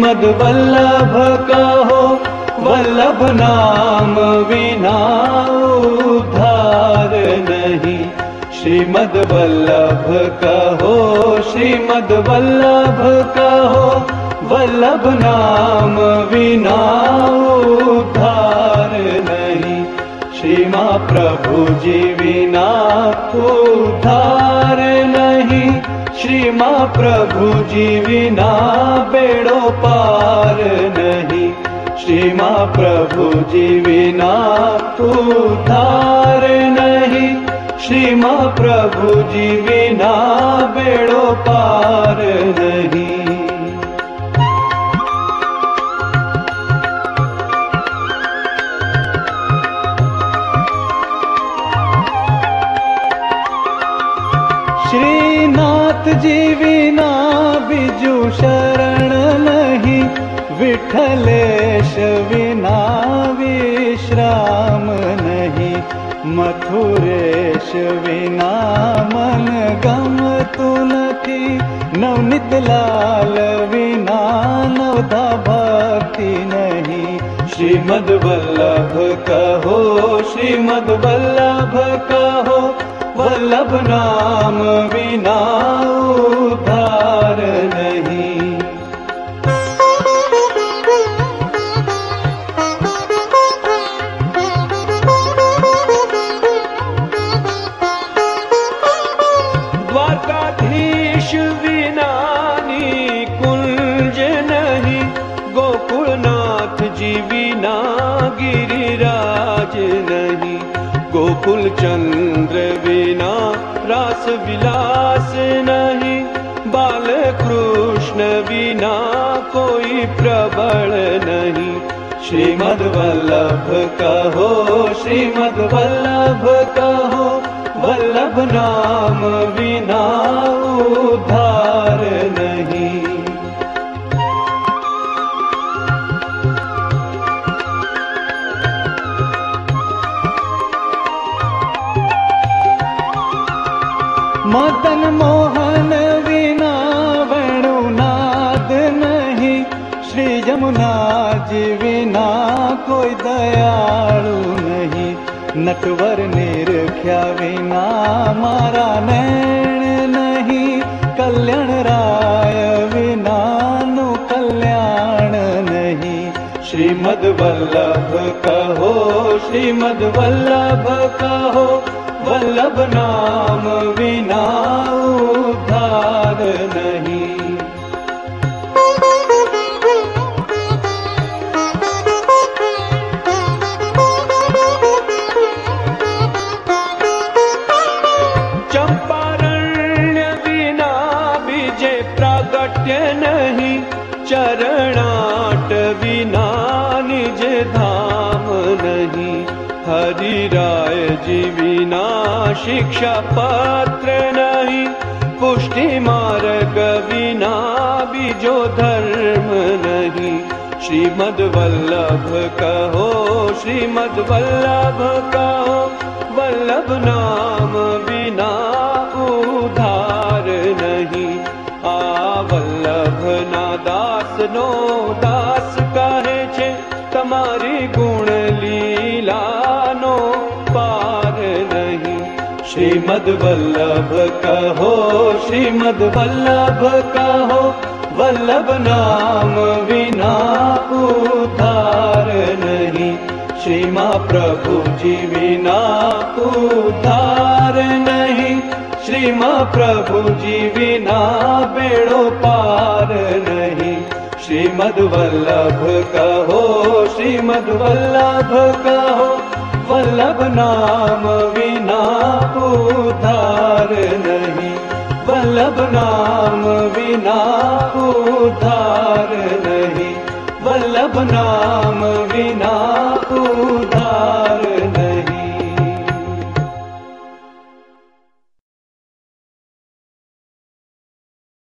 श्रीमद् वल्लभ कहो, वल्लभ नाम बिना उद्धार नहीं। श्रीमद् वल्लभ कहो, श्रीमद् वल्लभ कहो, वल्लभ नाम बिना उद्धार नहीं। श्रीमा प्रभु जी बिना उद्धार नहीं। श्रीमा प्रभु जी बिना बेड़ो पार नहीं। श्रीमा प्रभु जी बिना उद्धार नहीं। श्रीमा प्रभु जी बिना बेड़ो पार नहीं। श्रीनाथ जी बिना बिजु शरण नहीं। विठलेश बिना विश्राम नहीं। मथुरेश बिना मन गम तुलती। नवनीत लाल बिना नवधा भक्ति नहीं। श्रीमद् वल्लभ कहो, श्रीमद् वल्लभ कहो, वल्लभ नाम बिना उद्धार नहीं। द्वारकाधीश बिना निकुंज नहीं। गोकुलनाथ जी बिना गिरिराज नहीं। गोकुल चंद्र बिना रास विलास नहीं। बाल कृष्ण बिना कोई प्रबल नहीं। श्रीमद् वल्लभ कहो, श्रीमद् वल्लभ कहो, वल्लभ नाम बिना उद्धार नहीं। मदन मोहन बिना वेणुनाद नहीं। श्री यमुना जी बिना कोई दयालु नहीं। नटवर निरख्या बिना मारा नैण नहीं। कल्याण राय बिना नु कल्याण नहीं। श्रीमद् वल्लभ कहो, श्रीमद् वल्लभ कहो, वल्लभ नाम बिना उद्धार नहीं। चंपारण्य बिना विजय प्रागट्य नहीं। चरणाट बिना निज धाम नहीं। हरि राय जी बिना शिक्षा पत्र नहीं। पुष्टि मार्ग बिना बीजो धर्म नहीं। श्रीमद् वल्लभ कहो, श्रीमद् वल्लभ कहो, वल्लभ नाम बिना उद्धार नहीं। आ वल्लभ ना दास नो दास कहे छे। तमारी गुण लीला नो पार नहीं। श्रीमद् वल्लभ कहो, श्रीमद् वल्लभ कहो, वल्लभ नाम बिना उद्धार नहीं। श्रीमा प्रभु जी बिना उद्धार नहीं। श्रीमा प्रभु जी बिना बेड़ो पार नहीं। श्रीमद् वल्लभ कहो, श्रीमद् वल्लभ कहो, वल्लभ नाम बिना उद्धार नहीं। वल्लभ नाम बिना उद्धार नहीं। वल्लभ नाम बिना